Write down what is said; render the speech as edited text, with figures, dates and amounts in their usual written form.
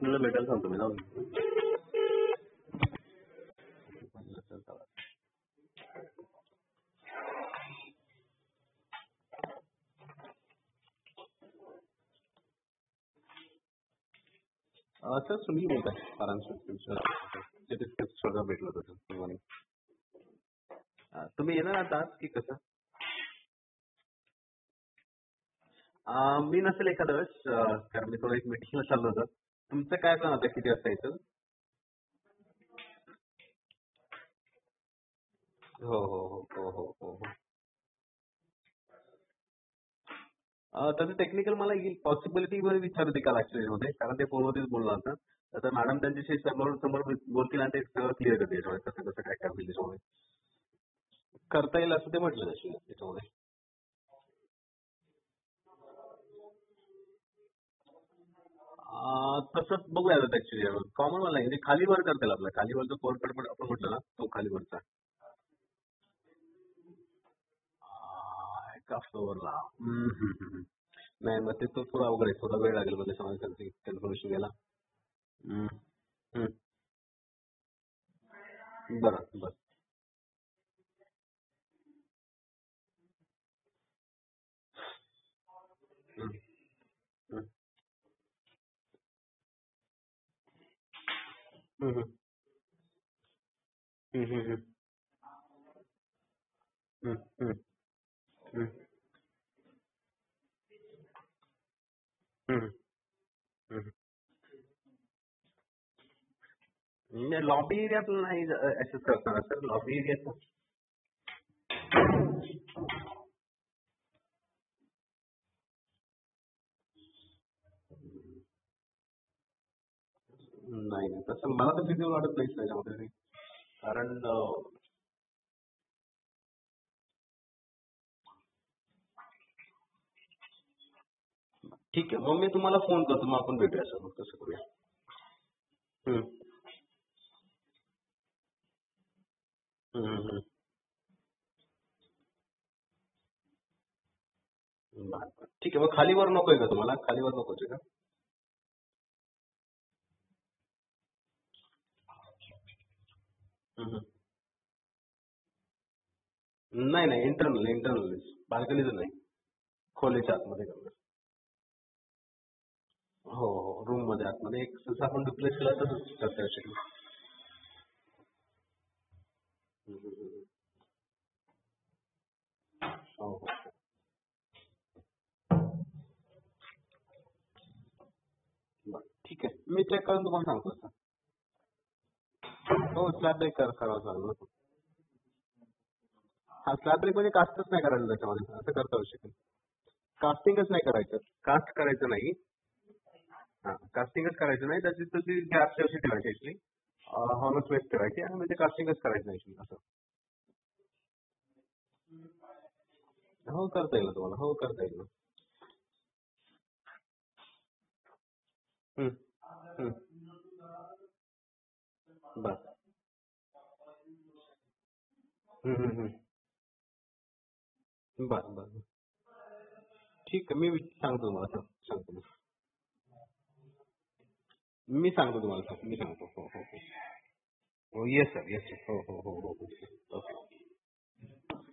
मुलीला भेटायला सांगतो मी जाऊन. सर सुनील बोलत आहे परांजपे भेटलं होतं. तुम्ही येणार आता की कसं? मी नसेल एखाद्या वेळेस, कारण मी थोडं एक मिटिंगला चाललो होतं. तुमचं काय प्लॅन होता, किती वाजता यायचं? हो हो हो हो हो हो हो. त्याचं टेक्निकल मला येईल पॉसिबिलिटी वर विचारते काल ऍक्च्युअली मध्ये, कारण ते फोनवरतीच बोलणार होतं. आता मॅडम त्यांच्याशी समोर समोर बोलतील आणि ते सगळं क्लिअर करते याच्यामध्ये कसं कसं काय काय होईल त्याच्यामध्ये. करता येईल असं ते म्हटलं त्याच्यामध्ये. तसं बघूया ऍक्च्युली कॉमन वाला म्हणजे खाली वर करता येईल आपला खालीवरचा कोर पण आपण म्हटलं ना तो खालीवरचा. एका फ्लोअरला नाही मग ते तो थोडा अवघड आहे, थोडा वेळ लागेल म्हणजे समाज कन्फर्मेशन घ्यायला. हम्म, हम्म. बरं बरं. हम्म, हम्म, हम्म, हम्म, हम्म, हम्म, हम्म, हम्म, हम्म, हम्म. नाही लॉबी एरियात नाही ऍक्सेस करताना सर लॉबी एरियात. नाही नाही तसं मला तर फिजिबल वाटत नाही त्याच्यामध्ये, कारण ठीक आहे मग मी तुम्हाला फोन करतो, मग आपण भेटूया सर, मग तसं करूया. हम्म, हम्म, हम्म. बरं, बरं. ठीक आहे मग खालीवर नकोय का तुम्हाला, खालीवर नकोच आहे का? हम्म, नाही नाही इंटरनल इंटरनल बाल्कनीच नाही, खोलीच्या आतमध्ये करणार. हो हो रूम मध्ये आतमध्ये एक जसं आपण डुप्लेक्स केला तसंच करता येऊ शकेल. हम्म, हम्म, हम्म. हो हो. बरं ठीक आहे मी चेक करून तुम्हाला सांगतो सर. हो स्लॅब ब्रेक करावं लागेल. हा स्लॅब ब्रेक म्हणजे कास्टच नाही करायचं त्याच्यामध्ये, असं करता येऊ शकेल. कास्टिंगच नाही करायचं, कास्ट करायचं नाही. हा कास्टिंगच करायचं नाही, त्याची त्याची गॅप अशी ठेवायची ऍक्च्युली, हॉलो स्पेस ठेवायची आणि म्हणजे कास्टिंगच करायचं नाही actually असं. हो करता येईल ना तुम्हाला, हो करता येईल ना. हम्म, हम्म. बरं. हम्म, हम्म, बरं बरं. ठीक आहे मी सांगतो तुम्हाला सर, सांगतो मी सांगतो तुम्हाला सर, मी सांगतो. हो हो हो. येस सर येस सर, हो हो हो हो हो. ओके.